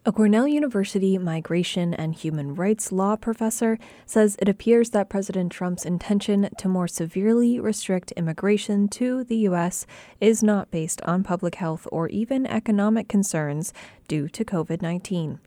A Cornell University migration and human rights law professor says it appears that President Trump's intention to more severely restrict immigration to the U.S. is not based on public health or even economic concerns due to COVID-19.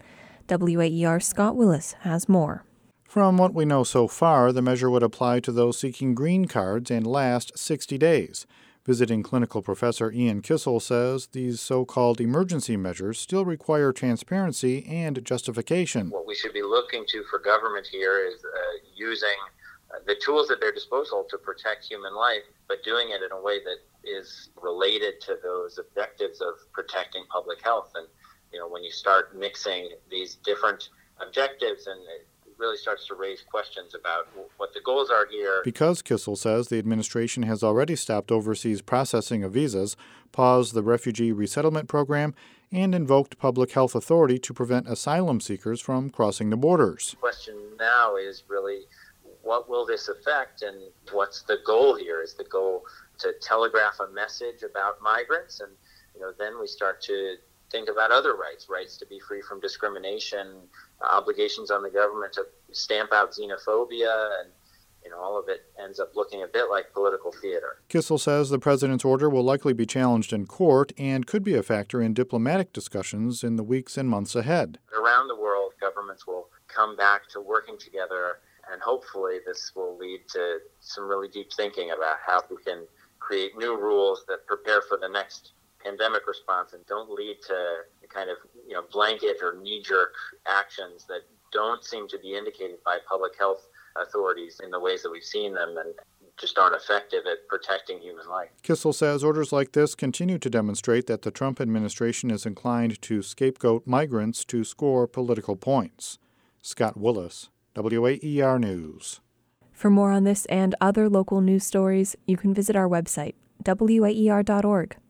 WAER's Scott Willis has more. From what we know so far, the measure would apply to those seeking green cards and last 60 days. Visiting clinical professor Ian Kissel says these so-called emergency measures still require transparency and justification. What we should be looking to for government here is using the tools at their disposal to protect human life, but doing it in a way that is related to those objectives of protecting public health. And, when you start mixing these different objectives, and it really starts to raise questions about what the goals are here. Because, Kissel says, the administration has already stopped overseas processing of visas, paused the refugee resettlement program, and invoked public health authority to prevent asylum seekers from crossing the borders. The question now is really, what will this affect, and what's the goal here? Is the goal to telegraph a message about migrants? And then we start to think about other rights to be free from discrimination, obligations on the government to stamp out xenophobia, and all of it ends up looking a bit like political theater. Kissel says the president's order will likely be challenged in court and could be a factor in diplomatic discussions in the weeks and months ahead. Around the world, governments will come back to working together, and hopefully this will lead to some really deep thinking about how we can create new rules that prepare for the next pandemic response and don't lead to the kind of blanket or knee-jerk actions that don't seem to be indicated by public health authorities in the ways that we've seen them, and just aren't effective at protecting human life. Kissel says orders like this continue to demonstrate that the Trump administration is inclined to scapegoat migrants to score political points. Scott Willis, WAER News. For more on this and other local news stories, you can visit our website, waer.org.